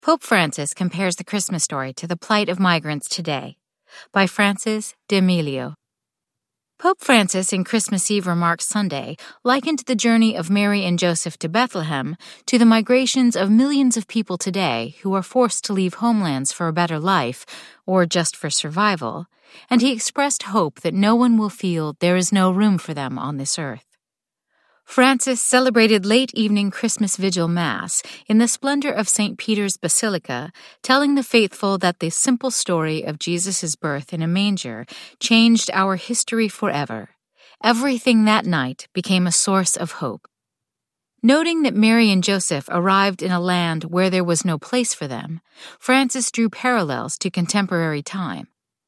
Pope Francis compares the Christmas story to the plight of migrants today, by Francis D'Amelio. Pope Francis in Christmas Eve Remarks Sunday likened the journey of Mary and Joseph to Bethlehem to the migrations of millions of people today who are forced to leave homelands for a better life, or just for survival, and he expressed hope that no one will feel there is no room for them on this earth. Francis celebrated late-evening Christmas Vigil Mass in the splendor of St. Peter's Basilica, telling the faithful that the simple story of Jesus' birth in a manger changed our history forever. Everything that night became a source of hope. Noting that Mary and Joseph arrived in a land where there was no place for them, Francis drew parallels to contemporary time.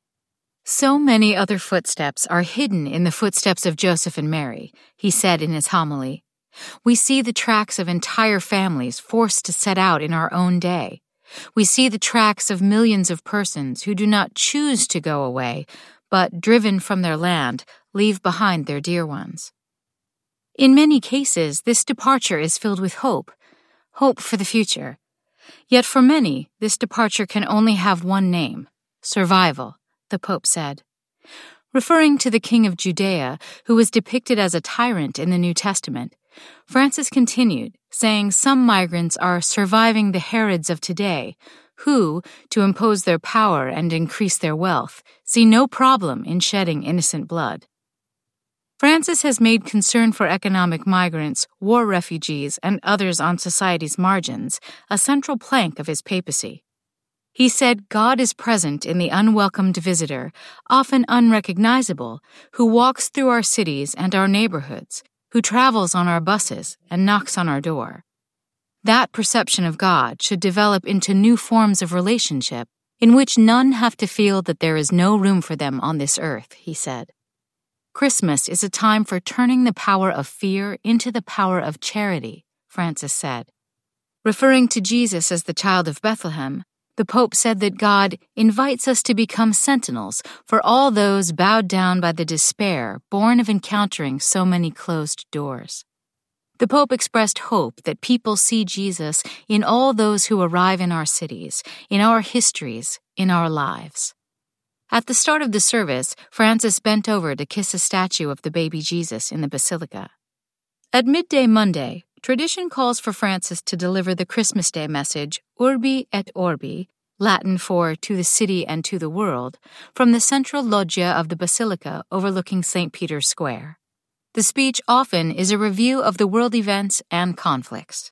So many other footsteps are hidden in the footsteps of Joseph and Mary, he said in his homily. We see the tracks of entire families forced to set out in our own day. We see the tracks of millions of persons who do not choose to go away, but, driven from their land, leave behind their dear ones. In many cases, this departure is filled with hope for the future. Yet for many, this departure can only have one name: survival, the Pope said. Referring to the king of Judea, who was depicted as a tyrant in the New Testament, Francis continued, saying some migrants are surviving the Herods of today, who, to impose their power and increase their wealth, see no problem in shedding innocent blood. Francis has made concern for economic migrants, war refugees, and others on society's margins a central plank of his papacy. He said God is present in the unwelcomed visitor, often unrecognizable, who walks through our cities and our neighborhoods, who travels on our buses and knocks on our door. That perception of God should develop into new forms of relationship in which none have to feel that there is no room for them on this earth, he said. Christmas is a time for turning the power of fear into the power of charity, Francis said. Referring to Jesus as the child of Bethlehem, the Pope said that God invites us to become sentinels for all those bowed down by the despair born of encountering so many closed doors. The Pope expressed hope that people see Jesus in all those who arrive in our cities, in our histories, in our lives. At the start of the service, Francis bent over to kiss a statue of the baby Jesus in the Basilica. At midday Monday, tradition calls for Francis to deliver the Christmas Day message, Urbi et Orbi, Latin for to the city and to the world, from the central loggia of the Basilica overlooking St. Peter's Square. The speech often is a review of the world events and conflicts.